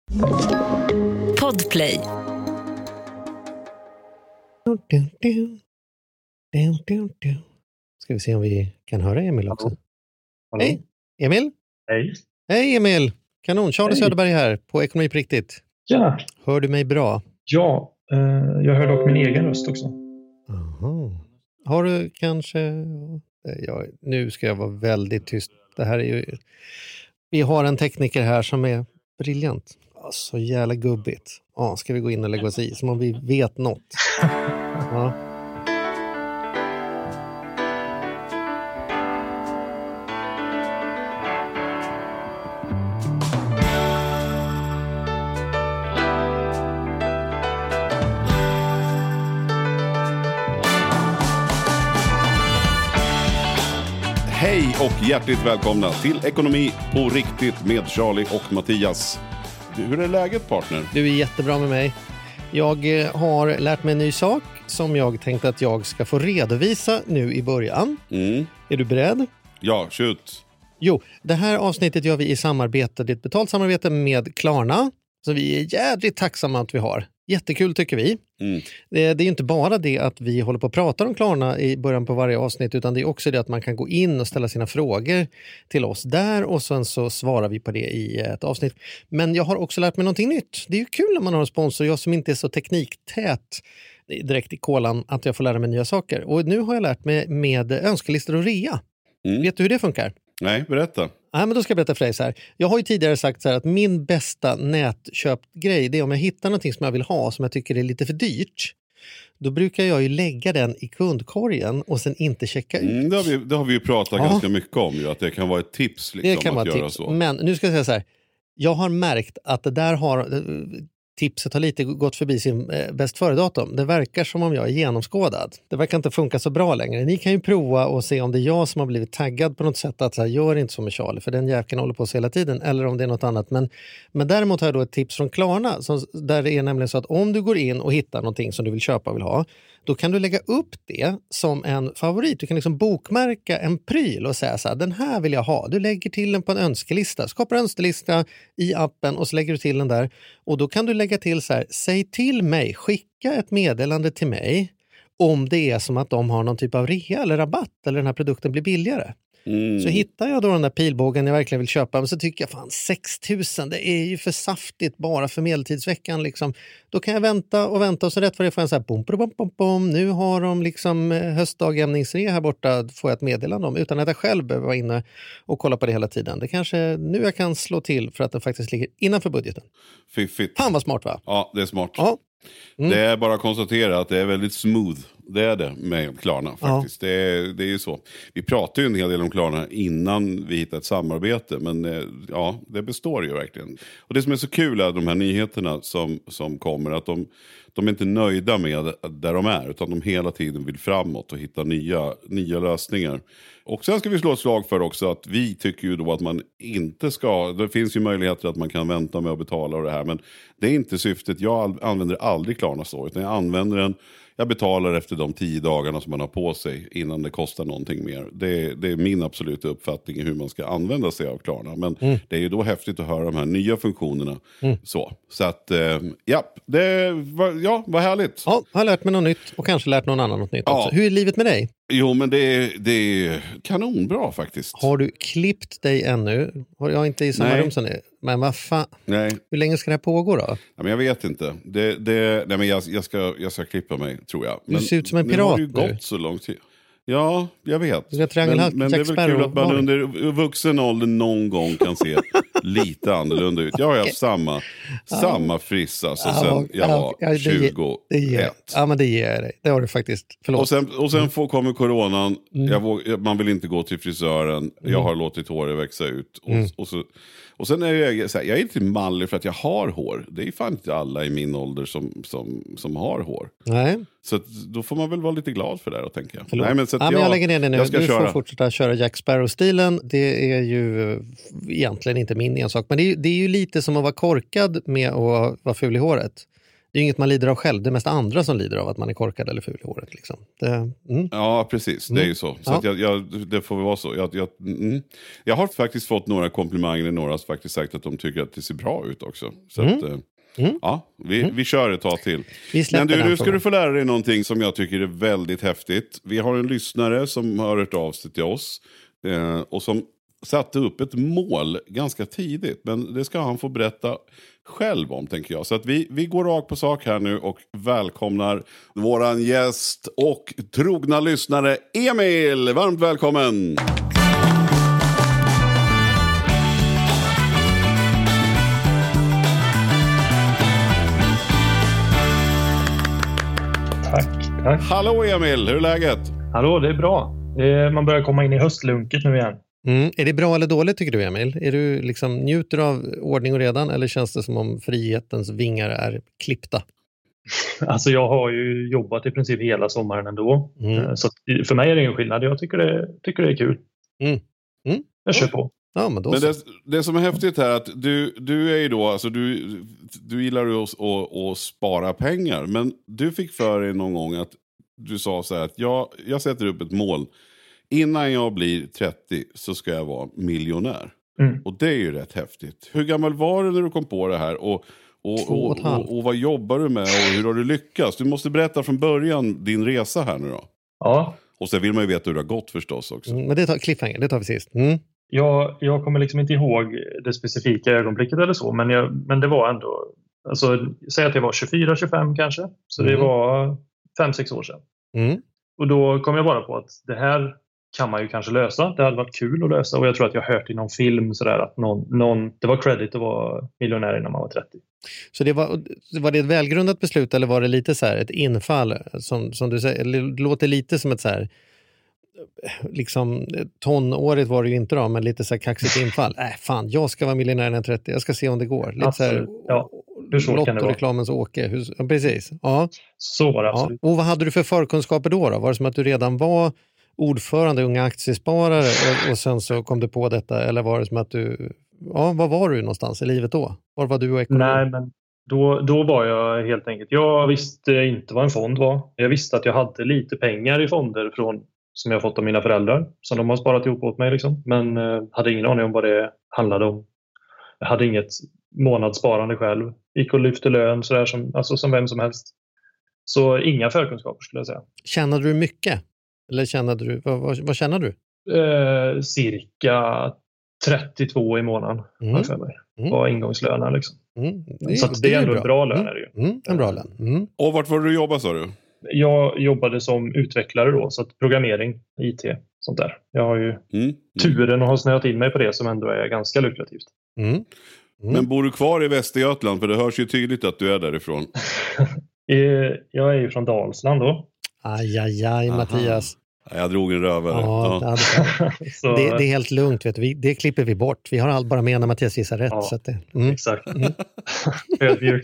Podplay. Ska vi se om vi kan höra Emil också. Hallå. Hej, Emil. Hej. Hej Emil. Kanon, Charlie Hej. Söderberg här på Ekonomi på riktigt. Ja. Hör du mig bra? Ja, jag hör dock min egen röst också. Aha. Har du kanske... Ja, nu ska jag vara väldigt tyst. Det här är ju... Vi har en tekniker här som är briljant. Så jävla gubbigt. Ja, ska vi gå in och lägga oss i som om vi vet något. Ja. Hej och hjärtligt välkomna till Ekonomi på riktigt med Charlie och Mattias. Hur är läget, partner? Du är jättebra med mig. Jag har lärt mig en ny sak som jag tänkte att jag ska få redovisa nu i början. Är du beredd? Ja, shoot. Jo, det här avsnittet gör vi i samarbete, det är ett betalt samarbete med Klarna. Så vi är jävligt tacksamma att vi har. Jättekul tycker vi. Det är ju inte bara det att vi håller på att prata om Klarna i början på varje avsnitt, utan det är också det att man kan gå in och ställa sina frågor till oss där och sen så svarar vi på det i ett avsnitt. Men jag har också lärt mig någonting nytt. Det är ju kul när man har en sponsor, jag som inte är så tekniktät direkt i kolan, att jag får lära mig nya saker. Och nu har jag lärt mig med önskelistor och rea. Vet du hur det funkar? Nej, berätta. Ja, men då ska jag berätta för dig så här. Jag har ju tidigare sagt så här att min bästa nätköpgrej, det är om jag hittar någonting som jag vill ha som jag tycker är lite för dyrt. Då brukar jag ju lägga den i kundkorgen och sen inte checka ut. Det har vi ju pratat ganska mycket om ju, att det kan vara ett tips liksom, det kan vara att göra tips. så. Men nu ska jag säga så här. Jag har märkt att det där tipset har lite gått förbi sin bäst före-datum. Det verkar som om jag är genomskådad. Det verkar inte funka så bra längre. Ni kan ju prova och se om det är jag som har blivit taggad på något sätt att så här, gör inte så med Charlie, för den jävken håller på oss hela tiden, eller om det är något annat. Men däremot har jag då ett tips från Klarna där det är nämligen så att om du går in och hittar någonting som du vill köpa och vill ha, då kan du lägga upp det som en favorit. Du kan liksom bokmärka en pryl och säga så här, den här vill jag ha. Du lägger till den på en önskelista. Skapar en önskelista i appen och så lägger du till den där. Och då kan du lägga till så här, säg till mig, skicka ett meddelande till mig om det är som att de har någon typ av rea eller rabatt eller den här produkten blir billigare. Så hittar jag då den där pilbågen jag verkligen vill köpa, men så tycker jag fan 6 000, det är ju för saftigt bara för medeltidsveckan liksom. Då kan jag vänta och så rätt för det får jag så här bom, nu har de liksom höstdagjämningsrea här borta, får jag ett meddelande om utan att jag själv behöver vara inne och kolla på det hela tiden. Det kanske nu jag kan slå till för att den faktiskt ligger innanför budgeten. Fiffigt. Han var smart, va? Ja, det är smart. Ja. Det är bara att konstatera att det är väldigt smooth. Det är det med Klarna faktiskt. Ja. Det är ju så. Vi pratade ju en hel del om Klarna innan vi hittade ett samarbete. Men ja, det består ju verkligen. Och det som är så kul är de här nyheterna som kommer. Att de är inte nöjda med där de är. Utan de hela tiden vill framåt och hitta nya lösningar. Och sen ska vi slå ett slag för också att vi tycker ju då att man inte ska... Det finns ju möjligheter att man kan vänta med att betala och det här. Men det är inte syftet. Jag använder aldrig Klarna så. Utan jag använder den... Jag betalar efter de 10 dagarna som man har på sig innan det kostar någonting mer. Det är min absoluta uppfattning i hur man ska använda sig av Klarna. Men det är ju då häftigt att höra de här nya funktionerna. Så att, vad härligt. Ja, jag har lärt mig något nytt och kanske lärt någon annan något nytt också. Hur är livet med dig? Jo, men det är kanonbra faktiskt. Har du klippt dig ännu? Jag är inte i samma rum som ni. Men vad fan? Nej. Hur länge ska det här pågå då? Ja, men jag vet inte. Nej, men jag ska klippa mig, tror jag. Du ser ut som en pirat nu. Det har ju gått så lång tid. Ja, jag vet. Men det är väl kul att man under vuxen ålder någon gång kan se lite annorlunda ut. Jag har haft samma frissa så sen jag var 21. Ja, men det ger jag dig. Det har du faktiskt. Förlåt. Och sen kommer coronan. Man vill inte gå till frisören. Jag har låtit håret växa ut. Och sen är jag är inte mallig för att jag har hår. Det är fan inte alla i min ålder som har hår. Nej. Så då får man väl vara lite glad för det och tänka. Nej, men jag lägger ner det nu. Du får fortsätta köra Jack Sparrow-stilen. Det är ju egentligen inte min ensak. Men det är ju lite som att vara korkad med att vara ful i håret. det är inget man lider av själv. Det är mest andra som lider av att man är korkad eller ful i håret. Liksom. Ja, precis. Det är ju så. Så att det får väl vara så. Jag har faktiskt fått några komplimanger. Några har faktiskt sagt att de tycker att det ser bra ut också. Så att, vi kör ett tag till. Men nu ska du få lära dig någonting som jag tycker är väldigt häftigt. Vi har en lyssnare som har hört av sig till oss. Och som satte upp ett mål ganska tidigt. Men det ska han få berätta själv om, tänker jag. Så att vi går rakt på sak här nu och välkomnar våran gäst och trogna lyssnare Emil. Varmt välkommen! Tack. Hallå Emil, hur är läget? Hallå, det är bra. Man börjar komma in i höstlunket nu igen. Är det bra eller dåligt tycker du, Emil? Är du liksom njuter av ordning och redan eller känns det som om frihetens vingar är klippta? Alltså jag har ju jobbat i princip hela sommaren ändå. Så för mig är det ingen skillnad. Jag tycker det är kul. Jag kör på. Ja, men det som är häftigt här är att du är ju då, alltså du gillar ju att spara pengar. Men du fick för dig någon gång att du sa så här att jag sätter upp ett mål. Innan jag blir 30 så ska jag vara miljonär. Och det är ju rätt häftigt. Hur gammal var du när du kom på det här? Och vad jobbar du med? Och hur har du lyckats? Du måste berätta från början din resa här nu då. Ja. Och sen vill man ju veta hur det har gått förstås också. Men det tar vi sist. Jag kommer liksom inte ihåg det specifika ögonblicket eller så. Men det var ändå... Alltså, säg att jag var 24-25 kanske. Så det var 5-6 år sedan. Och då kom jag bara på att det här kan man ju kanske lösa. Det hade varit kul att lösa. Och jag tror att jag har hört i någon film sådär att det var credit att vara miljonär innan man var 30. Så var det ett välgrundat beslut eller var det lite så här ett infall som du säger, det låter lite som ett så här liksom tonårigt var det ju inte då, men lite så här kaxigt infall. Fan, jag ska vara miljonär när 30. Jag ska se om det går. Lite så här, hur svårt kan det vara? Reklamens Åke. Precis. Ja. Så var det absolut. Och vad hade du för förkunskaper då? Var det som att du redan var ordförande Unga Aktiesparare och sen så kom du på detta? Eller var det som att du... Ja, var var du någonstans i livet då? Var var du och ekonomi? Nej, men då var jag helt enkelt... Jag visste inte vad en fond var. Jag visste att jag hade lite pengar i fonder som jag fått av mina föräldrar. Som de har sparat ihop åt mig liksom. Men hade ingen aning om vad det handlade om. Jag hade inget månadssparande själv. Gick och lyfte lön sådär som vem som helst. Så inga förkunskaper skulle jag säga. Kände du mycket? Eller kände du, vad känner du? Cirka 32 i månaden för mig. Var ingångslönen liksom. Det är ändå en bra lön. Är det ju. En bra lön. Och vart var du jobba sa du? Jag jobbade som utvecklare då, så att programmering, IT, sånt där. Jag har ju turen att ha snöat in mig på det som ändå är ganska lukrativt. Men bor du kvar i Västergötland? För det hörs ju tydligt att du är därifrån. Jag är ju från Dalsland då. Aj, Mattias. Jag drog en rövare. Ja. Det är helt lugnt, vet du. Det klipper vi bort. Vi har bara med när Mattias gissar rätt. Ja, så att exakt. Ödmjukt.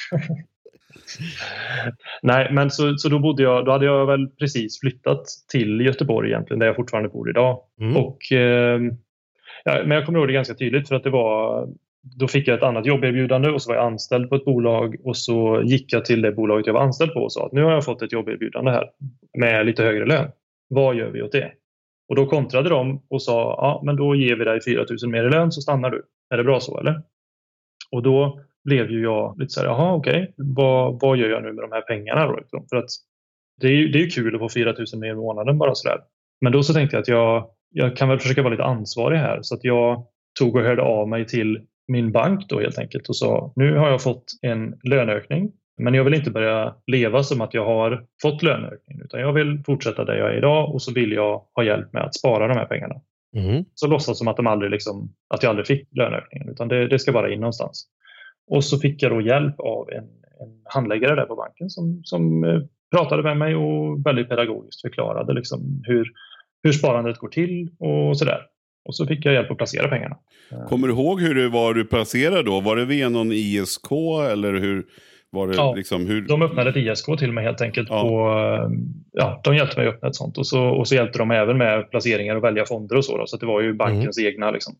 Nej, men så då hade jag väl precis flyttat till Göteborg egentligen, där jag fortfarande bor idag. Och men jag kommer ihåg det ganska tydligt för att då fick jag ett annat jobberbjudande och så var jag anställd på ett bolag och så gick jag till det bolaget jag var anställd på och sa att nu har jag fått ett jobberbjudande här med lite högre lön. Vad gör vi åt det? Och då kontrade de och sa men då ger vi dig 4 000 mer i lön så stannar du. Är det bra så eller? Och då blev ju jag lite så här, okej. Vad gör jag nu med de här pengarna då? För att det är ju kul att få 4 000 mer i månaden bara sådär. Men då så tänkte jag att jag kan väl försöka vara lite ansvarig här. Så att jag tog och hörde av mig till min bank då helt enkelt och sa, nu har jag fått en löneökning. Men jag vill inte börja leva som att jag har fått löneökning. Utan jag vill fortsätta där jag är idag och så vill jag ha hjälp med att spara de här pengarna. Så låtsas som att att jag aldrig fick löneökningen. Utan det ska bara in någonstans. Och så fick jag då hjälp av en handläggare där på banken som pratade med mig och väldigt pedagogiskt förklarade liksom hur sparandet går till och sådär. Och så fick jag hjälp att placera pengarna. Kommer du ihåg hur det var du placerade då? Var det via någon ISK eller hur var det liksom? De öppnade ett ISK till mig helt enkelt. De hjälpte mig att öppna ett sånt. Och så hjälpte de även med placeringar och välja fonder och så. Så det var ju bankens egna liksom.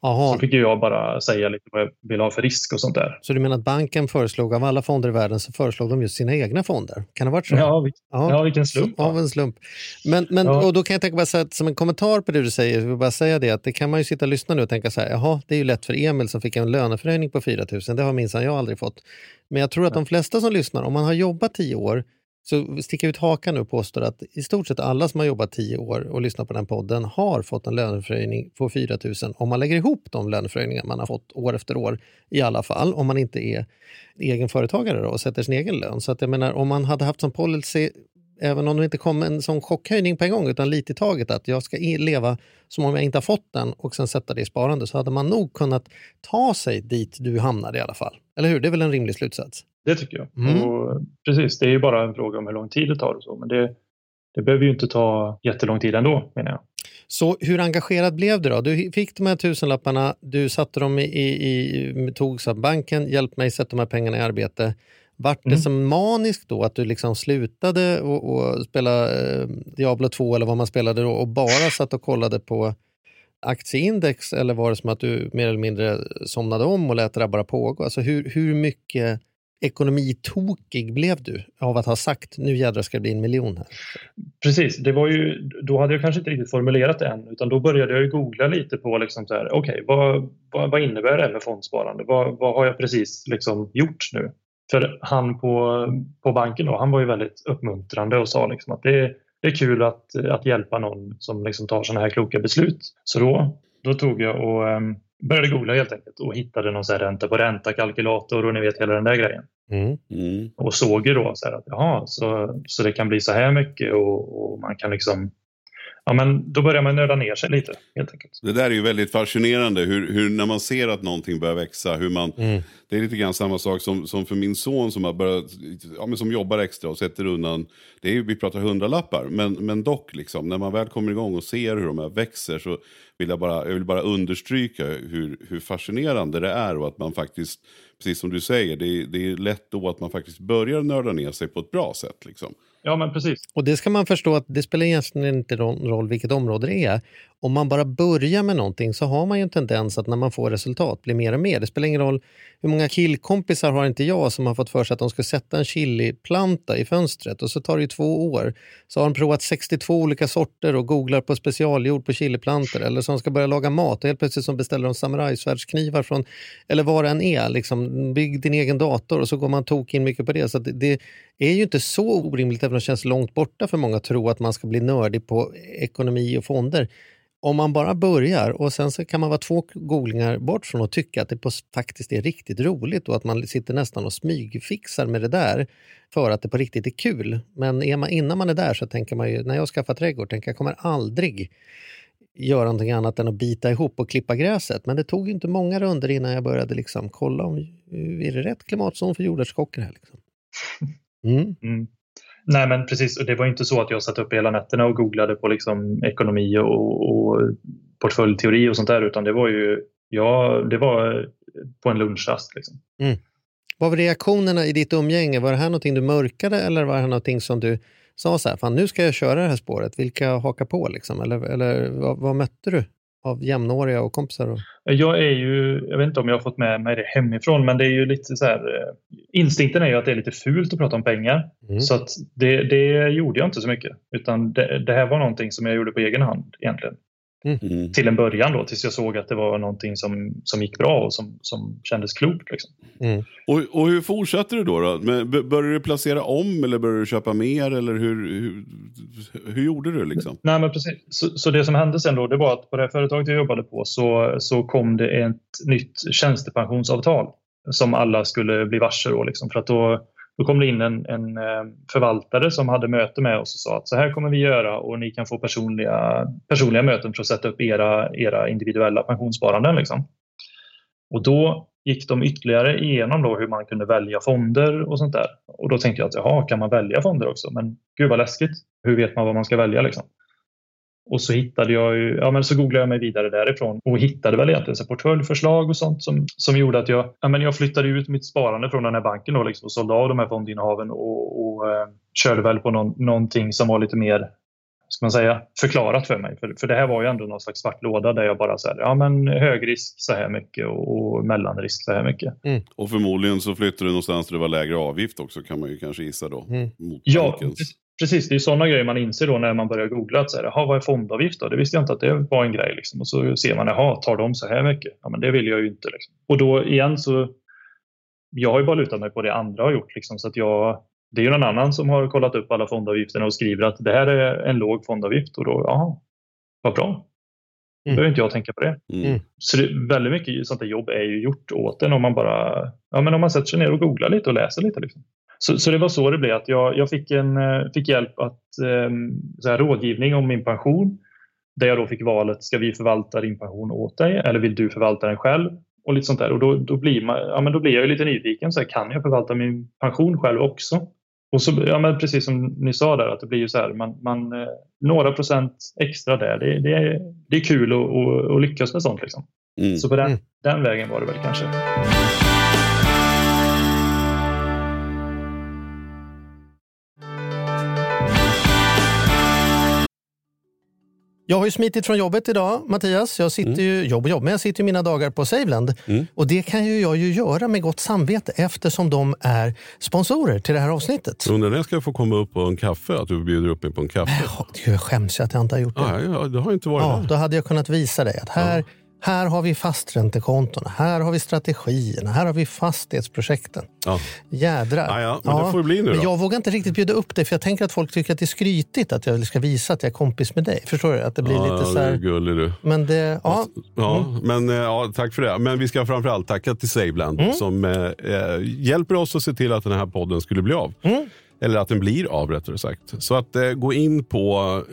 Så fick jag bara säga lite vad jag vill ha för risk och sånt där. Så du menar att banken föreslog, av alla fonder i världen så föreslog de just sina egna fonder? Kan det ha varit så? Ja, vilken slump. Av en slump. Men och då kan jag tänka bara så att, som en kommentar på det du säger, jag vill bara säga det, att det kan man ju sitta och lyssna nu och tänka så här, jaha, det är ju lätt för Emil som fick en löneförhöjning på 4 000, det har minsann jag aldrig fått. Men jag tror att de flesta som lyssnar, om man har jobbat 10 år, så sticker ut hakan nu och påstår att i stort sett alla som har jobbat 10 år och lyssnat på den podden har fått en löneförhöjning på 4 000 om man lägger ihop de löneförhöjningar man har fått år efter år, i alla fall om man inte är egenföretagare då, och sätter sin egen lön. Så att jag menar, om man hade haft som policy, även om det inte kom en sån chockhöjning på en gång utan lite i taget, att jag ska leva som om jag inte har fått den och sen sätta det i sparande, så hade man nog kunnat ta sig dit du hamnade i alla fall. Eller hur? Det är väl en rimlig slutsats? Det tycker jag. Och precis, det är ju bara en fråga om hur lång tid det tar och så. Men det behöver ju inte ta jättelång tid ändå, menar jag. Så hur engagerad blev du då? Du fick de här 1000-lapparna, du satte dem tog så banken, hjälp mig sätta de här pengarna i arbete. Vart det som maniskt då att du liksom slutade och spela Diablo 2 eller vad man spelade då och bara satt och kollade på aktieindex, eller var det som att du mer eller mindre somnade om och lät det bara pågå? Alltså hur mycket ekonomitokig blev du av att ha sagt nu jädrar ska det bli 1 miljon här? Precis, det var ju, då hade jag kanske inte riktigt formulerat det än, utan då började jag ju googla lite på liksom så här, okej, vad innebär det med fondsparande? Vad har jag precis liksom gjort nu? För han på banken då, han var ju väldigt uppmuntrande och sa liksom att det är kul att hjälpa någon som liksom tar sådana här kloka beslut. Så då tog jag och började googla helt enkelt och hittade någon så här ränta på ränta-kalkylator och ni vet hela den där grejen. Och såg ju då så här att jaha, så det kan bli så här mycket och man kan liksom, ja men då börjar man nörda ner sig lite helt enkelt. Det där är ju väldigt fascinerande hur när man ser att någonting börjar växa, hur man, det är lite grann samma sak som för min son som har börjat, ja, men som jobbar extra och sätter undan, det är ju, vi pratar 100-lappar, men dock liksom, när man väl kommer igång och ser hur de här växer, så vill jag bara understryka hur fascinerande det är, och att man faktiskt, precis som du säger, det är lätt då att man faktiskt börjar nörda ner sig på ett bra sätt liksom. Ja, men precis. Och det ska man förstå att det spelar egentligen inte roll vilket område det är. Om man bara börjar med någonting så har man ju en tendens att när man får resultat blir mer och mer. Det spelar ingen roll hur många killkompisar har inte jag som har fått för sig att de ska sätta en chiliplanta i fönstret och så tar det ju 2 år. Så har de provat 62 olika sorter och googlar på specialjord på chiliplantor, eller som ska börja laga mat och helt plötsligt som beställer de samurajsvärdsknivar från, eller vad det än är, liksom bygg din egen dator och så går man tok in mycket på det. Så att det är ju inte så orimligt, även om det känns långt borta för många att tro att man ska bli nördig på ekonomi och fonder. Om man bara börjar och sen så kan man vara 2 googlingar bort från att tycka att det faktiskt är riktigt roligt och att man sitter nästan och smygfixar med det där för att det på riktigt är kul. Men innan man är där så tänker man ju, när jag skaffar trädgård, jag kommer aldrig göra någonting annat än att bita ihop och klippa gräset. Men det tog ju inte många runder innan jag började liksom kolla om är det rätt klimatzon för jordärtskockor här liksom. Nej, men precis, och det var inte så att jag satt upp hela nätterna och googlade på liksom ekonomi och portföljteori och sånt där, utan det var ju, det var på en lunchrast liksom. Vad var reaktionerna i ditt umgänge? Var det här någonting du mörkade, eller var det här någonting som du sa så här, fan nu ska jag köra det här spåret, vilka hakar på liksom, eller vad mötte du av jämnåriga och kompisar då? Jag vet inte om jag har fått med mig det hemifrån, men det är ju lite så här, instinkten är ju att det är lite fult att prata om pengar. Så att det gjorde jag inte så mycket, utan det här var någonting som jag gjorde på egen hand egentligen. Till en början då, tills jag såg att det var någonting som gick bra och som kändes klokt liksom. Och hur fortsatte du då? Började du placera om eller började du köpa mer, eller hur gjorde du liksom? Nej, men precis. Så det som hände sen då, det var att på det här företaget jag jobbade på så kom det ett nytt tjänstepensionsavtal som alla skulle bli varse då liksom, för att då kom det in en förvaltare som hade möte med oss och sa att så här kommer vi göra, och ni kan få personliga möten för att sätta upp era individuella pensionssparanden liksom. Och då gick de ytterligare igenom då hur man kunde välja fonder och sånt där. Och då tänkte jag att jaha, kan man välja fonder också? Men gud vad läskigt. Hur vet man vad man ska välja liksom? Och så hittade jag så googlade jag mig vidare därifrån och hittade väl egentligen så portföljförslag och sånt som gjorde att jag flyttade ut mitt sparande från den här banken då liksom, och sålde av de här fondinnehaven och körde väl på någonting som var lite mer ska man säga, förklarat för mig. För det här var ju ändå någon slags svart låda där jag bara säger, ja men hög risk så här mycket och mellanrisk så här mycket. Och förmodligen så flyttade du någonstans där det var lägre avgift också, kan man ju kanske gissa då. Mot ja, bankens. precis. Det är sådana grejer man inser då när man börjar googla. Att säga, vad är fondavgift då? Det visste jag inte att det var en grej. Liksom. Och så ser man, tar de så här mycket? Ja, men det vill jag ju inte. Liksom. Och då igen så, jag har ju bara lutat mig på det andra har gjort. Liksom, så att det är ju någon annan som har kollat upp alla fondavgifterna och skriver att det här är en låg fondavgift. Och då, vad bra. Då behöver inte jag tänka på det. Så väldigt mycket sånt där jobb är ju gjort åt en om man bara, om man sätter sig ner och googlar lite och läser lite. Liksom. Så det var så det blev att jag fick hjälp att rådgivning om min pension. Där jag då fick valet, ska vi förvalta din pension åt dig eller vill du förvalta den själv? Och lite sånt där. Och då blir jag ju lite nyfiken. Så här, kan jag förvalta min pension själv också? Och så, precis som ni sa där, att det blir ju så här, man några procent extra där. Det är kul att lyckas med sånt liksom. Så på den vägen var det väl kanske. Jag har ju smitit från jobbet idag, Mattias. Jag sitter ju, men jag sitter ju mina dagar på Saveland. Och det kan ju jag ju göra med gott samvete eftersom de är sponsorer till det här avsnittet. Undrar när jag ska få komma upp på en kaffe, att du bjuder upp mig på en kaffe? Jag skäms att jag inte har gjort det. Ja, det har inte varit det. Då hade jag kunnat visa dig att här har vi fasträntekontona, här har vi strategierna, här har vi fastighetsprojekten. Jädrar. Men det får det bli nu då. Men jag vågar inte riktigt bjuda upp det för jag tänker att folk tycker att det är skrytigt att jag ska visa att jag är kompis med dig. Förstår du? Att det blir lite så här... Ja, gullig du. Men det... Tack för det. Men vi ska framförallt tacka till Saveland som hjälper oss att se till att den här podden skulle bli av. Eller att den blir av, rättare sagt. Så att gå in på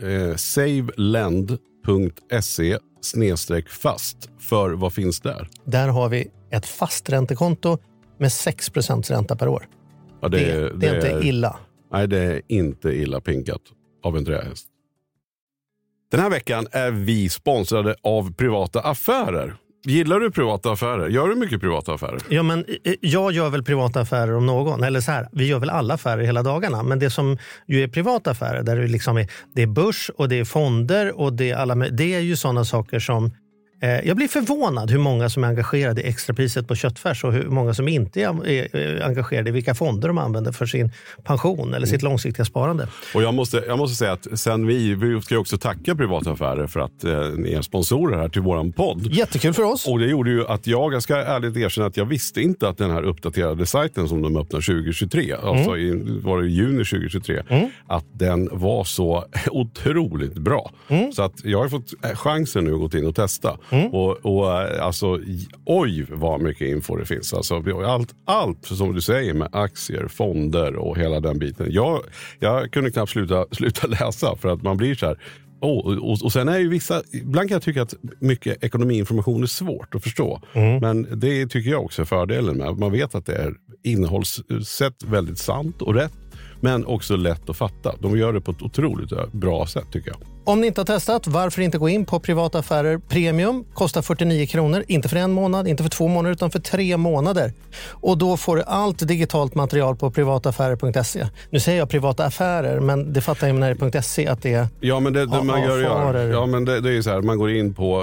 saveland.se/fast för vad finns där? Där har vi ett fasträntekonto med 6% ränta per år. Ja, det är inte illa. Nej, det är inte illa pinkat av en trähäst. Den här veckan är vi sponsrade av Privata Affärer. Gillar du privata affärer? Gör du mycket privata affärer? Ja, men jag gör väl privata affärer om någon. Eller så här, vi gör väl alla affärer hela dagarna. Men det som ju är privata affärer, där det liksom det är börs och det är fonder och det är ju sådana saker som... Jag blir förvånad hur många som är engagerade i extrapriset på köttfärs och hur många som inte är engagerade i vilka fonder de använder för sin pension eller sitt långsiktiga sparande. Och jag måste säga att sen vi ska också tacka Privata Affärer för att ni är sponsorer här till våran podd. Jättekul för oss. Och det gjorde ju att jag ska ärligt erkänna att jag visste inte att den här uppdaterade sajten som de öppnar 2023, alltså var det juni 2023, att den var så otroligt bra. Så att jag har fått chansen nu att gå in och testa. Och alltså, oj vad mycket info det finns. Alltså, allt som du säger med aktier, fonder och hela den biten. Jag kunde knappt sluta läsa för att man blir så här. Och sen är ju ibland kan jag tycka att mycket ekonomiinformation är svårt att förstå. Men det tycker jag också är fördelen med. Man vet att det är innehållssätt väldigt sant och rätt. Men också lätt att fatta. De gör det på ett otroligt bra sätt tycker jag. Om ni inte har testat, varför inte gå in på Privata Affärer Premium? Kostar 49 kronor, inte för 1 månad, inte för 2 månader utan för 3 månader. Och då får du allt digitalt material på privataffärer.se. Nu säger jag privata affärer, men det fattar jag när det är .se att det är... Ja, men det man gör. Ja, men det är ju så här, man går in på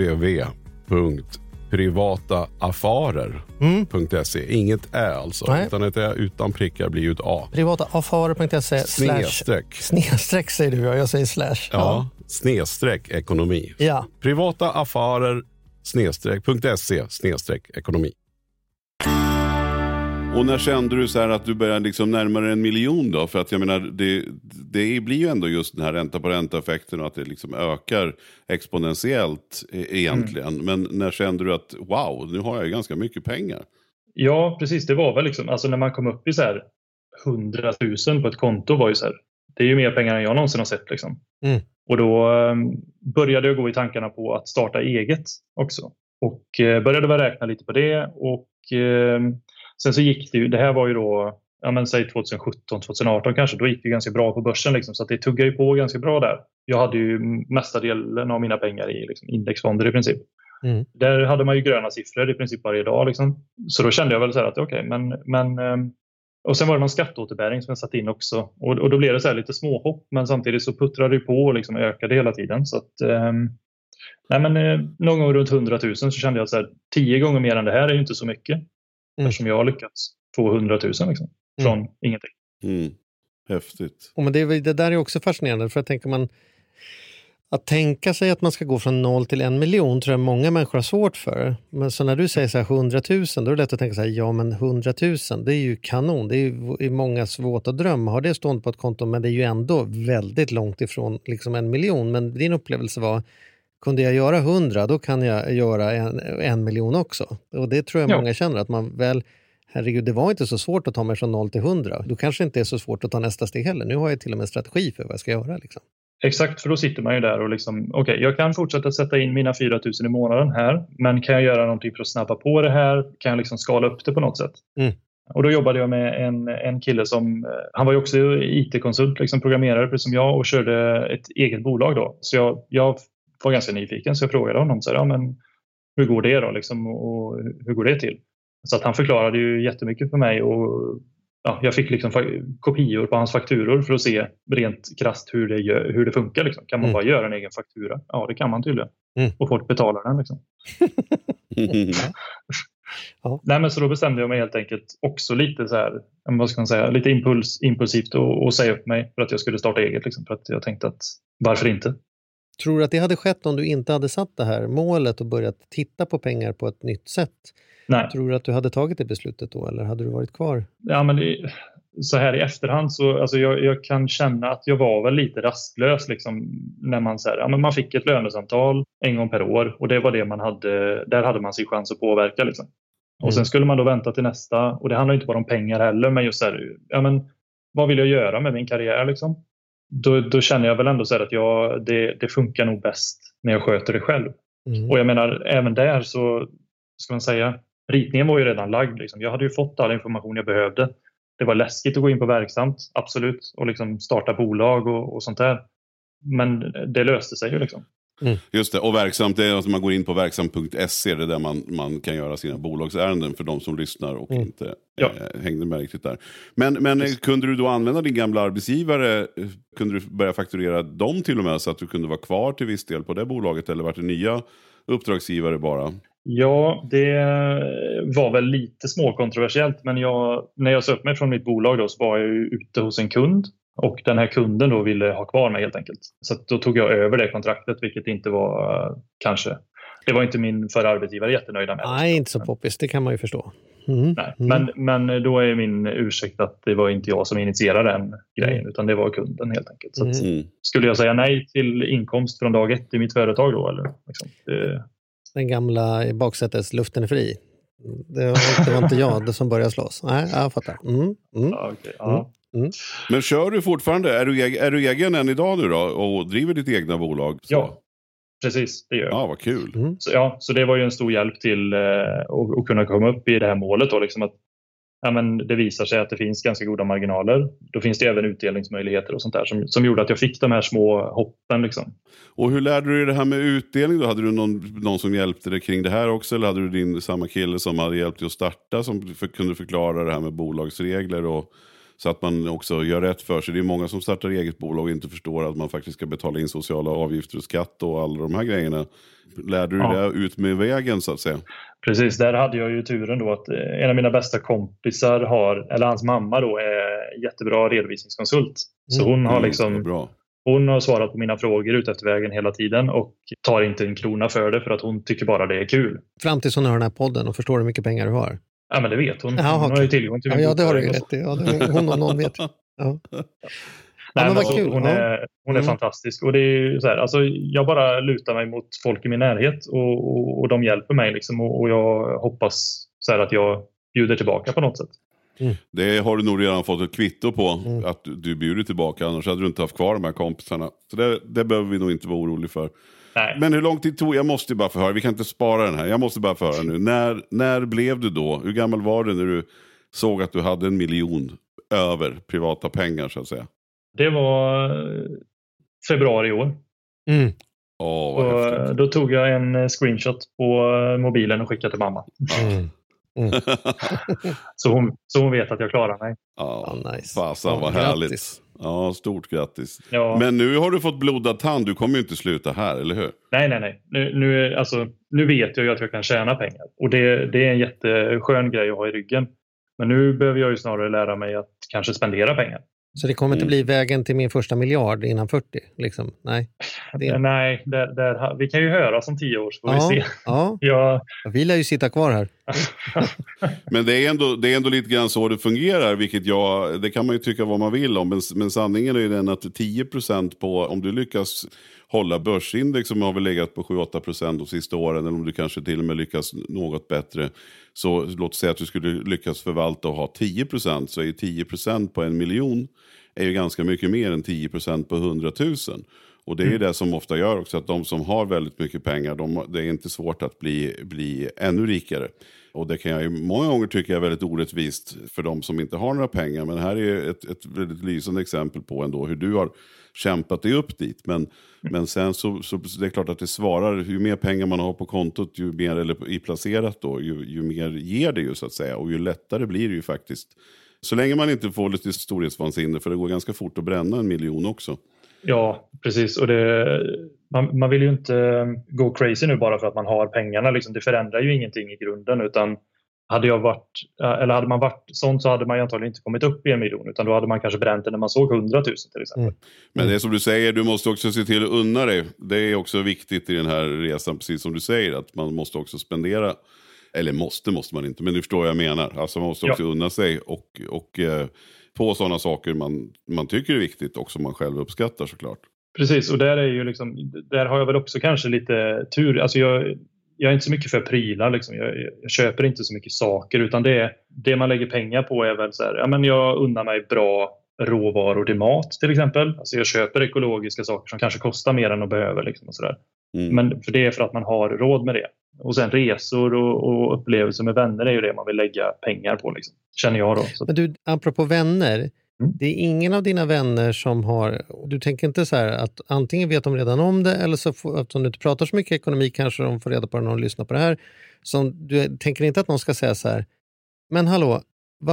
www.privataaffärer.se. Inget är alltså, utan ett är utan prickar blir ju ett A. Privataaffarer.se snedstreck säger du, jag säger slash. Ja, snedstreck ekonomi. Ja. Privataaffärer.se ekonomi. Och när kände du så här att du började liksom närmare 1 miljon då? För att jag menar, det blir ju ändå just den här ränta på ränta-effekten och att det liksom ökar exponentiellt egentligen. Men när kände du att wow, nu har jag ju ganska mycket pengar? Ja, precis. Det var väl liksom, alltså när man kom upp i så här 100 000 på ett konto var ju så här, det är ju mer pengar än jag någonsin har sett liksom. Och då började jag gå i tankarna på att starta eget också. Och började väl räkna lite på det och... Sen så gick det ju, det här var ju då, säg 2017, 2018 kanske, då gick det ganska bra på börsen liksom, så att det tuggade ju på ganska bra där. Jag hade ju mesta delen av mina pengar i liksom, indexfonder i princip. Där hade man ju gröna siffror i princip varje dag liksom. Så då kände jag väl så här att okej, men Och sen var det någon skatteåterbäring som jag satt in också. Och då blev det så här lite småhopp, men samtidigt så puttrade det på och liksom ökade hela tiden. Så att, någon gång runt 100 000 så kände jag att så här, 10 gånger mer än det här är ju inte så mycket. Eftersom jag har lyckats få 100 000 liksom, från ingenting. Häftigt. Och men det där är också fascinerande, för jag tänker att tänka sig att man ska gå från 0 till 1 miljon tror jag många människor har svårt för. Men så när du säger så här 100 000, då är det lätt att tänka så här, ja men 100 000, det är ju kanon. Det är ju många svårt att drömma. Har det stått på ett konto, men det är ju ändå väldigt långt ifrån liksom 1 miljon. Men din upplevelse var, kunde jag göra 100, då kan jag göra 1 miljon också. Och det tror jag många känner, att man väl, herregud, det var inte så svårt att ta mig från 0 till 100. Då kanske inte är så svårt att ta nästa steg heller. Nu har jag till och med strategi för vad jag ska göra liksom. Exakt, för då sitter man ju där och liksom, okej, jag kan fortsätta sätta in mina 4 000 i månaden här, men kan jag göra någonting för att snabba på det här? Kan jag liksom skala upp det på något sätt? Och då jobbade jag med en kille som, han var ju också IT-konsult, liksom programmerare precis som jag, och körde ett eget bolag då. Så jag var ganska nyfiken, så jag frågade honom så här, ja men hur går det då liksom, och hur går det till? Så att han förklarade ju jättemycket för mig, och jag fick liksom kopior på hans fakturor för att se rent krasst hur det funkar. Liksom. Kan man bara göra en egen faktura? Ja, det kan man tydligen. Och folk betalar den. Liksom. Ja. Nej, men så då bestämde jag mig helt enkelt också lite så här, vad ska man säga, lite impulsivt och säga upp mig för att jag skulle starta eget. Liksom, för att jag tänkte att varför inte? Tror du att det hade skett om du inte hade satt det här målet och börjat titta på pengar på ett nytt sätt? Nej. Tror du att du hade tagit det beslutet då, eller hade du varit kvar? Ja, men så här i efterhand så alltså jag kan känna att jag var väl lite rastlös liksom, när man så här, men man fick ett lönesamtal en gång per år, och det var det man hade, där hade man sin chans att påverka liksom. Och sen skulle man då vänta till nästa, och det handlar inte bara om pengar heller, men just så här, ja men vad vill jag göra med min karriär liksom? Då känner jag väl ändå så här att det funkar nog bäst när jag sköter det själv. Och jag menar, även där så ska man säga, ritningen var ju redan lagd. Liksom. Jag hade ju fått all information jag behövde. Det var läskigt att gå in på Verksamt, absolut. Och liksom starta bolag och sånt där. Men det löste sig ju liksom. Just det, och Verksamt, det är att man går in på verksamt.se, det är där man kan göra sina bolagsärenden för de som lyssnar och inte hängde med riktigt där. Men kunde du då använda din gamla arbetsgivare, kunde du börja fakturera dem till och med så att du kunde vara kvar till viss del på det bolaget, eller var det nya uppdragsgivare bara? Ja, det var väl lite småkontroversiellt, men när jag sa upp mig från mitt bolag då, så var jag ju ute hos en kund, och den här kunden då ville ha kvar mig helt enkelt. Så då tog jag över det kontraktet, vilket inte var kanske, det var inte min förra arbetsgivare jättenöjda med. Nej, inte så poppis, det kan man ju förstå. Nej, men då är min ursäkt att det var inte jag som initierade den grejen, utan det var kunden helt enkelt. Så skulle jag säga nej till inkomst från dag 1 i mitt företag då, eller liksom, den gamla i baksätets luften är fri. Det var inte jag som började slåss. Nej, jag fattar. Men kör du fortfarande? Är du egen än idag nu då? Och driver ditt egna bolag? Så. Ja, precis. Det gör jag. Ja, vad kul. Så det var ju en stor hjälp till att kunna komma upp i det här målet. Då, liksom att, men det visar sig att det finns ganska goda marginaler. Då finns det även utdelningsmöjligheter och sånt där som gjorde att jag fick de här små hoppen. Liksom. Och hur lärde du dig det här med utdelning då? Hade du någon som hjälpte dig kring det här också? Eller hade du samma kille som hade hjälpt dig att starta, som kunde förklara det här med bolagsregler och så att man också gör rätt för sig? Det är många som startar eget bolag och inte förstår att man faktiskt ska betala in sociala avgifter och skatt och alla de här grejerna. Lärde du det ut med vägen så att säga? Precis, där hade jag ju turen då att en av mina bästa kompisar hans mamma då är jättebra redovisningskonsult. Så hon har liksom hon har svarat på mina frågor ut efter vägen hela tiden och tar inte en krona för det, för att hon tycker bara det är kul. Fram tills hon hör den här podden och förstår hur mycket pengar du har. Ja, men det vet hon. Hon har ju tillgång till det har du ju rätt i. Hon och någon vet. Nej, men kul. Hon är fantastisk. Och det är så här, alltså, jag bara lutar mig mot folk i min närhet och de hjälper mig. Liksom, och jag hoppas så här att jag bjuder tillbaka på något sätt. Det har du nog redan fått ett kvitto på, att du bjuder tillbaka. Annars hade du inte haft kvar de här kompisarna. Så det behöver vi nog inte vara oroliga för. Nej. Men hur lång tid tog? Jag måste bara förhöra. Vi kan inte spara den här. Jag måste bara förhöra nu. När blev du då? Hur gammal var du när du såg att du hade 1 miljon över privata pengar så att säga? Det var februari i år. Vad häftigt. Då tog jag en screenshot på mobilen och skickade till mamma. Så hon vet att jag klarar mig. Ja, nice. Fasen vad härligt. Ja, stort grattis. Ja. Men nu har du fått blodad tand, du kommer ju inte sluta här, eller hur? Nej. Nu vet jag ju att jag kan tjäna pengar. Och det är en jätteskön grej att ha i ryggen. Men nu behöver jag ju snarare lära mig att kanske spendera pengar. Så det kommer inte bli vägen till min första miljard innan 40? Liksom. Nej, Nej vi kan ju höra som 10 år så får vi se. Ja. Vi lär ju sitta kvar här. Men det är ändå lite grann så det fungerar, vilket det kan man ju tycka vad man vill om. Men sanningen är ju den att 10% på, om du lyckas hålla börsindex som har väl legat på 7-8% de sista åren, eller om du kanske till och med lyckas något bättre, så låt säga att du skulle lyckas förvalta och ha 10%, så är ju 10% på 1 miljon är ju ganska mycket mer än 10% på 100 000. Och det är ju det som ofta gör också att de som har väldigt mycket pengar, det är inte svårt att bli ännu rikare. Och det kan jag ju många gånger tycka är väldigt orättvist för de som inte har några pengar. Men här är ett väldigt lysande exempel på ändå hur du har kämpat dig upp dit. Men sen så det är klart att det svarar, ju mer pengar man har på kontot, ju mer, eller i placerat då, ju mer ger det ju så att säga. Och ju lättare blir det ju faktiskt. Så länge man inte får lite storhetsvansinne, för det går ganska fort att bränna 1 miljon också. Ja, precis. Och man vill ju inte gå crazy nu bara för att man har pengarna. Liksom, det förändrar ju ingenting i grunden. Utan hade man varit sånt så hade man ju antagligen inte kommit upp i 1 miljon. Utan då hade man kanske bränt det när man såg 100 000 till exempel. Men det är som du säger, du måste också se till att unna dig. Det är också viktigt i den här resan, precis som du säger. Att man måste också spendera. Eller måste man inte, men du förstår vad jag menar. Alltså man måste också unna sig och på sådana saker man tycker är viktigt och som man själv uppskattar såklart. Precis, och där är ju liksom, där har jag väl också kanske lite tur. Alltså jag är inte så mycket för prylar liksom. Jag köper inte så mycket saker, utan det man lägger pengar på är väl så här, ja men jag unnar mig bra råvaror till mat till exempel. Alltså jag köper ekologiska saker som kanske kostar mer än de behöver liksom och sådär. Men för det är för att man har råd med det. Och sen resor och upplevelser med vänner är ju det man vill lägga pengar på liksom. Känner jag då. Så. Men du, apropå vänner, det är ingen av dina vänner som har, du tänker inte så här att antingen vet de redan om det, eller så eftersom du inte pratar så mycket ekonomi kanske de får reda på det när de lyssnar på det här. Så du tänker inte att någon ska säga så här, men hallå,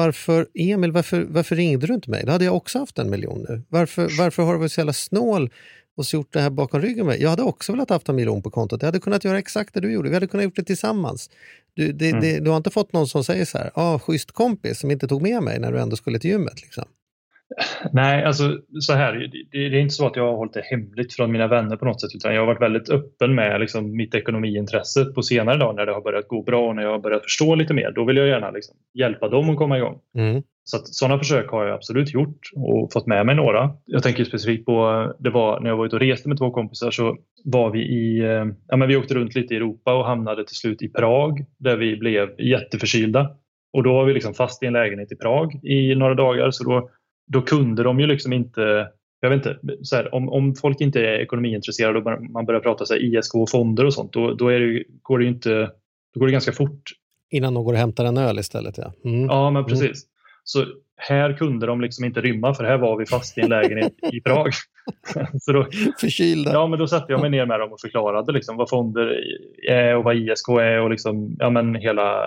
varför ringde du inte mig? Då hade jag också haft 1 miljon nu. Varför har du varit så jävla snål och så gjort det här bakom ryggen med? Jag hade också velat haft 1 miljon på kontot. Jag hade kunnat göra exakt det du gjorde. Vi hade kunnat gjort det tillsammans. Du har inte fått någon som säger så här, schysst kompis som inte tog med mig när du ändå skulle till gymmet liksom. Nej, alltså så här, det är inte så att jag har hållit det hemligt från mina vänner på något sätt, utan jag har varit väldigt öppen med liksom, mitt ekonomiintresse på senare dag när det har börjat gå bra och när jag har börjat förstå lite mer. Då vill jag gärna liksom, hjälpa dem att komma igång. Så att, sådana försök har jag absolut gjort och fått med mig några. Jag tänker specifikt på, det var när jag var ute och reste med 2 kompisar, så var vi vi åkte runt lite i Europa och hamnade till slut i Prag där vi blev jätteförkylda. Och då var vi liksom fast i en lägenhet i Prag i några dagar, så då kunde de ju liksom inte, jag vet inte, så här, om folk inte är ekonomiintresserade och man börjar prata så här, ISK och fonder och sånt, då går det ganska fort. Innan de går och hämtar en öl istället, ja. Ja, men precis. Så här kunde de liksom inte rymma, för här var vi fast i en lägenhet i Prag. Så då, förkylda. Ja, men då satte jag mig ner med dem och förklarade liksom vad fonder är och vad ISK är och liksom, ja men hela,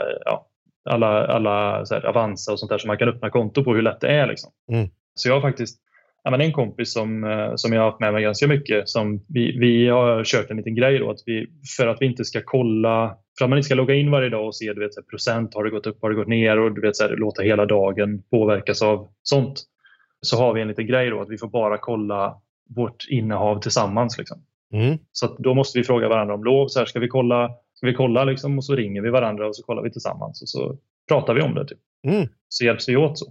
alla så här, Avanza och sånt där som man kan öppna konto på, hur lätt det är liksom. Så jag har faktiskt en kompis som jag har haft med mig ganska mycket, som vi har kört en liten grej då, att för att vi inte ska kolla, för att man inte ska logga in varje dag och se, du vet, så här, procent, har det gått upp, har det gått ner, och du vet, så här, låta hela dagen påverkas av sånt, så har vi en liten grej då att vi får bara kolla vårt innehav tillsammans liksom. Så att då måste vi fråga varandra om lov, så här, ska vi kolla liksom, och så ringer vi varandra och så kollar vi tillsammans och så pratar vi om det typ. Så hjälps vi åt så.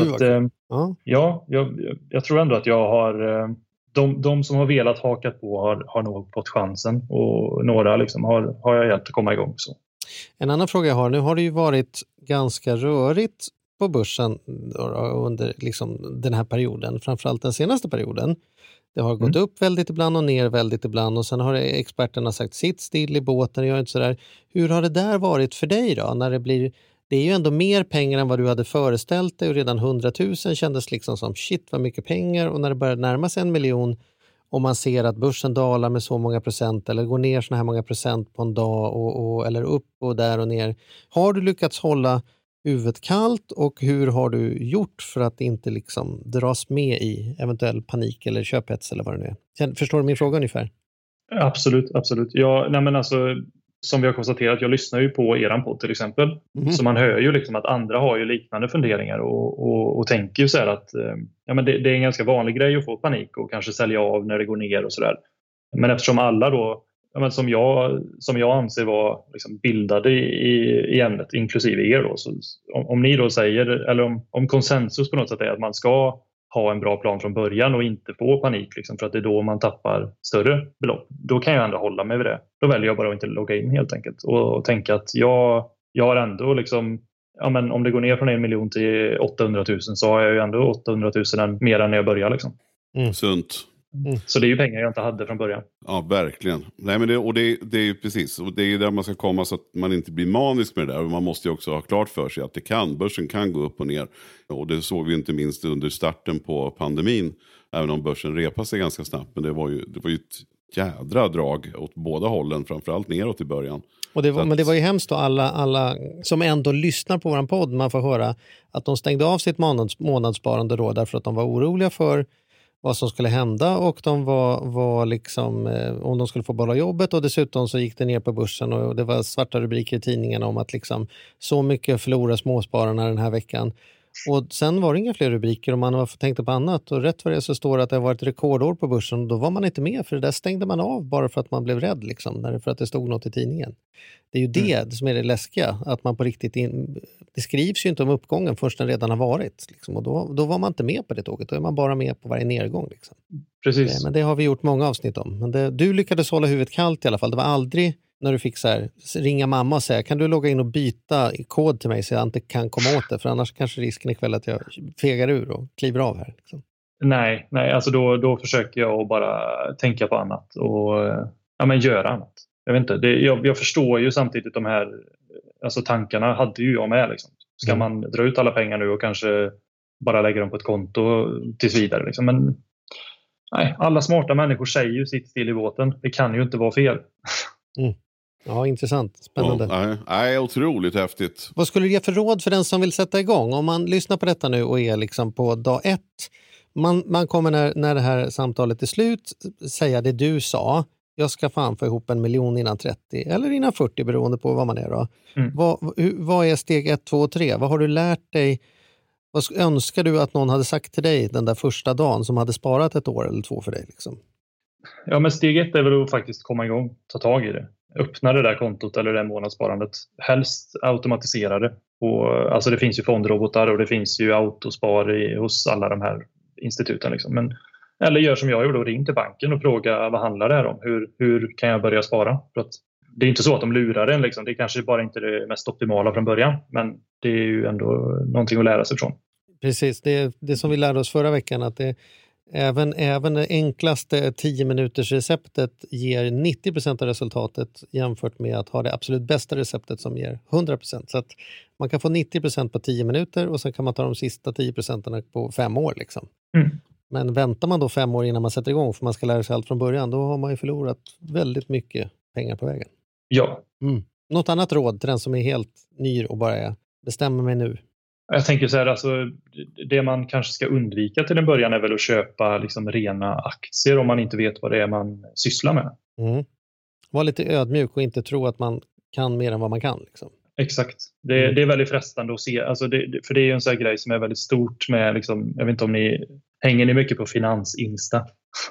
Jag tror ändå att jag har de som har velat haka på har nog fått chansen, och några liksom har jag hjälpt att komma igång så. En annan fråga jag har, nu har det ju varit ganska rörigt på börsen under liksom den här perioden, framförallt den senaste perioden. Det har gått upp väldigt ibland och ner väldigt ibland, och sen har experterna sagt sitt still i båten, gör inte sådär. Hur har det där varit för dig då? När det är ju ändå mer pengar än vad du hade föreställt dig, och redan 100 000 kändes liksom som shit vad mycket pengar, och när det började närma sig 1 miljon om man ser att börsen dalar med så många procent eller går ner såna här många procent på en dag eller upp och där och ner. Har du lyckats hålla huvudet kallt och hur har du gjort för att inte liksom dras med i eventuell panik eller köphets eller vad det nu är? Förstår du min fråga ungefär? Absolut. Ja, nej men alltså, som vi har konstaterat, jag lyssnar ju på eran podd till exempel. Så man hör ju liksom att andra har ju liknande funderingar och tänker ju så här att ja, men det är en ganska vanlig grej att få panik och kanske sälja av när det går ner och sådär. Men eftersom alla då, ja, men som jag anser var liksom bildade i ämnet, inklusive er då, så om ni då säger, eller om konsensus på något sätt är att man ska ha en bra plan från början och inte få panik liksom, för att det är då man tappar större belopp. Då kan jag ändå hålla mig vid det. Då väljer jag bara att inte logga in helt enkelt och tänka att jag har ändå liksom, ja, men om det går ner från 1 miljon till 800 000 så har jag ju ändå 800 000 mer än när jag börjar liksom. Sunt. Så det är ju pengar jag inte hade från början. Ja, verkligen. Nej, men det är ju precis. Och det är ju där man ska komma så att man inte blir manisk med det där. Och man måste ju också ha klart för sig att börsen kan gå upp och ner. Och det såg vi inte minst under starten på pandemin. Även om börsen repade sig ganska snabbt. Men det var ju ett jädra drag åt båda hållen. Framförallt neråt i början. Och men det var ju hemskt då, alla som ändå lyssnar på våran podd, man får höra att de stängde av sitt månadssparande då därför att de var oroliga för vad som skulle hända och de var liksom om de skulle få behålla jobbet, och dessutom så gick det ner på börsen och det var svarta rubriker i tidningarna om att liksom så mycket förlorar småspararna den här veckan. Och sen var det inga fler rubriker och man tänkte på annat, och rätt för det så står det att det har varit rekordår på börsen, och då var man inte med för det där stängde man av bara för att man blev rädd liksom, för att det stod något i tidningen. Det är ju det som är det läskiga, att man på riktigt det skrivs ju inte om uppgången först den redan har varit liksom, och då var man inte med på det tåget, då är man bara med på varje nedgång liksom. Precis. Men det har vi gjort många avsnitt om, men du lyckades hålla huvudet kallt i alla fall. Det var aldrig när du fick så här, ringa mamma och säga, kan du logga in och byta kod till mig så jag inte kan komma åt det, för annars kanske risken ikväll att jag fegar ur och kliver av här liksom. Nej, alltså då försöker jag bara tänka på annat och ja, men göra annat. Jag vet inte, jag förstår ju samtidigt de här alltså tankarna hade ju jag med liksom. Ska man dra ut alla pengar nu och kanske bara lägga dem på ett konto tills vidare liksom. Men nej, alla smarta människor säger ju sitt still i båten. Det kan ju inte vara fel. Ja, intressant. Spännande. Ja, otroligt häftigt. Vad skulle du ge för råd för den som vill sätta igång? Om man lyssnar på detta nu och är liksom på dag 1. Man kommer när det här samtalet är slut säga det du sa. Jag ska fan få ihop 1 miljon innan 30 eller innan 40 beroende på vad man är då. Vad är steg 1, 2 och 3? Vad har du lärt dig? Vad önskar du att någon hade sagt till dig den där första dagen som hade sparat 1 år eller 2 för dig liksom? Ja, men steg 1 är väl att faktiskt komma igång, ta tag i det. Öppna det där kontot eller det månadssparandet. Helst automatisera det. Och, alltså det finns ju fondrobotar och det finns ju autospar hos alla de här instituten. Liksom. Eller gör som jag gjorde och ring till banken och fråga vad handlar det här om? Hur kan jag börja spara? För att det är inte så att de lurar en. Liksom. Det är kanske bara inte det mest optimala från början. Men det är ju ändå någonting att lära sig från. Precis, det som vi lärde oss förra veckan, att även det enklaste 10 minuters receptet ger 90% av resultatet jämfört med att ha det absolut bästa receptet som ger 100%. Så att man kan få 90% på 10 minuter och sen kan man ta de sista 10% på 5 år. Liksom. Men väntar man då 5 år innan man sätter igång för man ska lära sig allt från början, då har man ju förlorat väldigt mycket pengar på vägen. Ja. Något annat råd till den som är helt ny och bara bestämmer mig nu? Jag tänker så här, alltså, det man kanske ska undvika till en början är väl att köpa liksom rena aktier om man inte vet vad det är man sysslar med. Var lite ödmjuk och inte tro att man kan mer än vad man kan. Liksom. Exakt. Det är väldigt frestande att se. Alltså för det är ju en sån här grej som är väldigt stort med, liksom, jag vet inte om hänger ni mycket på finansinsta?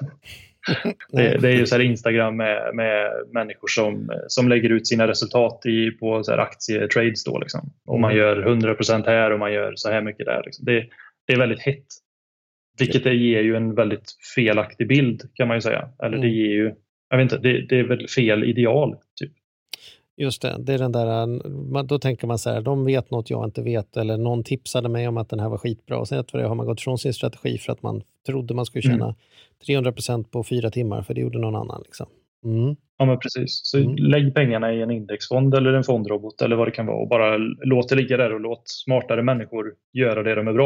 Det är ju så här Instagram med människor som lägger ut sina resultat på så här aktietrades då liksom. Och man gör 100% här och man gör så här mycket där liksom. Det är väldigt hett. Vilket det ger ju en väldigt felaktig bild kan man ju säga. Eller det ger ju, jag vet inte, det är väl fel ideal typ. Just det är den där, då tänker man så här, de vet något jag inte vet, eller någon tipsade mig om att den här var skitbra, och sen för det har man gått från sin strategi för att man trodde man skulle tjäna 300% på 4 timmar, för det gjorde någon annan liksom. Ja, men precis. Så lägg pengarna i en indexfond eller en fondrobot eller vad det kan vara och bara låt det ligga där och låt smartare människor göra det de är bra på.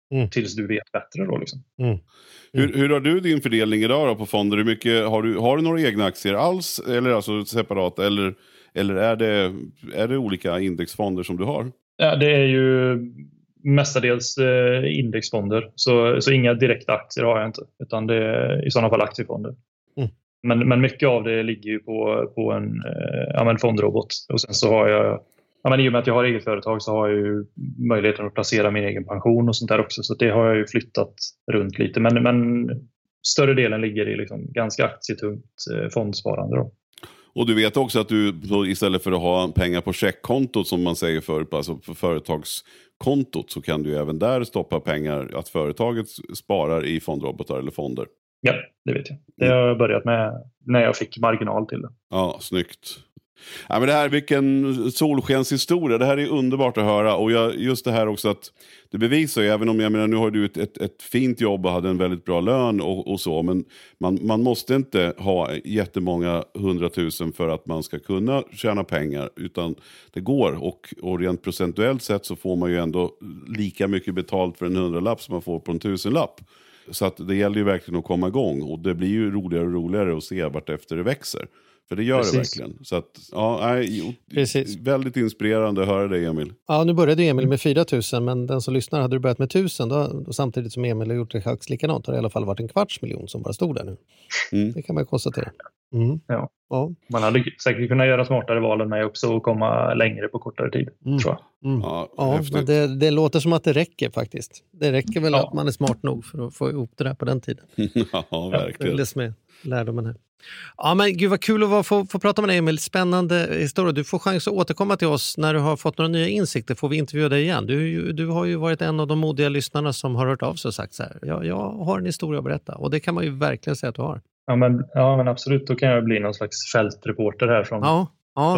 tills du vet bättre då liksom. Hur har du din fördelning idag då på fonder? Hur mycket, har du några egna aktier alls, eller alltså separat, eller är det olika indexfonder som du har? Ja, det är ju mestadels indexfonder, så inga direkta aktier har jag inte, utan det är i sådana fall aktiefonder. Men mycket av det ligger ju på en fondrobot, och sen så har jag, i och med att jag har eget företag, så har jag ju möjligheten att placera min egen pension och sånt där också, så det har jag ju flyttat runt lite, men större delen ligger i liksom ganska aktietungt fondsparande då. Och du vet också att du istället för att ha pengar på checkkontot som man säger förut, alltså på företagskontot, så kan du även där stoppa pengar, att företaget sparar i fondrobotar eller fonder. Ja, det vet jag. Det har jag börjat med när jag fick marginal till det. Ja, snyggt. Ja, men det här, vilken solskenshistoria. Det här är underbart att höra. Och just det här också att det bevisar ju, även om jag menar, nu har du ett fint jobb och hade en väldigt bra lön och så, men man måste inte ha jättemånga 100 000 för att man ska kunna tjäna pengar, utan det går, och rent procentuellt sett så får man ju ändå lika mycket betalt för en 100-lapp som man får på en 1000-lapp. Så att det gäller ju verkligen att komma igång, och det blir ju roligare och roligare att se vart efter det växer. För det gör det verkligen. Så att, väldigt inspirerande att höra dig, Emil. Ja, nu började Emil med 4 000, men den som lyssnar, hade du börjat med 1000 då samtidigt som Emil har gjort det högst likadant, har det i alla fall varit 250 000 som bara stod där nu. Det kan man konstatera. Ja. Man hade säkert kunnat göra smartare val än mig också och komma längre på kortare tid, tror jag. Ja, men det låter som att det räcker faktiskt. Det räcker väl att man är smart nog för att få ihop det där på den tiden. Ja, verkligen. Det är det som är lärdomen här. Ja, men gud vad kul att få prata med dig, Emil. Spännande historia. Du får chans att återkomma till oss när du har fått några nya insikter. Får vi intervjua dig igen. Du har ju varit en av de modiga lyssnarna som har hört av sig och sagt så här. Jag har en historia att berätta. Och det kan man ju verkligen säga att du har. Ja, men absolut. Då kan jag bli någon slags fältreporter här från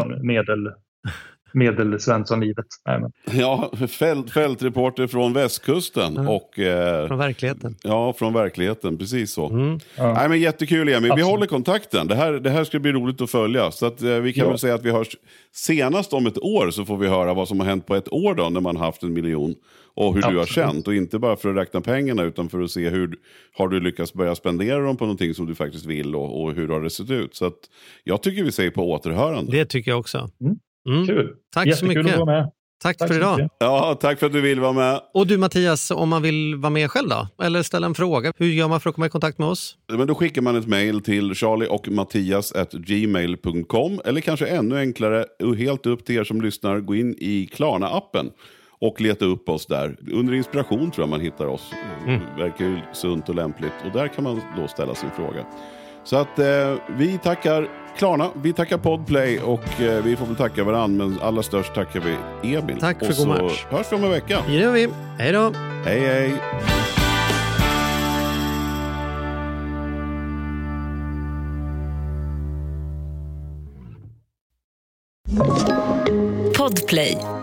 medelsvenssonlivet. Ja, fältreporter från västkusten och från verkligheten. Ja, från verkligheten, precis så. Nej, men jättekul, Emil. Vi håller kontakten. Det här ska bli roligt att följa. Så att vi kan väl säga att vi hörs senast om ett år, så får vi höra vad som har hänt på ett år då, när man har haft 1 miljon, och hur du har känt. Och inte bara för att räkna pengarna, utan för att se hur har du lyckats börja spendera dem på någonting som du faktiskt vill, och hur har det sett ut. Så att jag tycker vi säger på återhörande. Det tycker jag också. Kul. Tack så mycket. Att vara med. Tack för idag. Mycket. Ja, tack för att du vill vara med. Och du, Mattias, om man vill vara med själv då? Eller ställa en fråga. Hur gör man för att komma i kontakt med oss? Men då skickar man ett mejl till charlieochmattias@gmail.com. Eller kanske ännu enklare, helt upp till er som lyssnar, gå in i Klarna-appen och leta upp oss där. Under inspiration tror jag man hittar oss. Det verkar ju sunt och lämpligt. Och där kan man då ställa sin fråga. Så att vi tackar Klarna, vi tackar Podplay, och vi får väl tacka varandra, men allra störst tackar vi Emil. Tack för god match. Och så hörs vi om en vecka. Det gör vi. Hej då. Hej, hej. Podplay.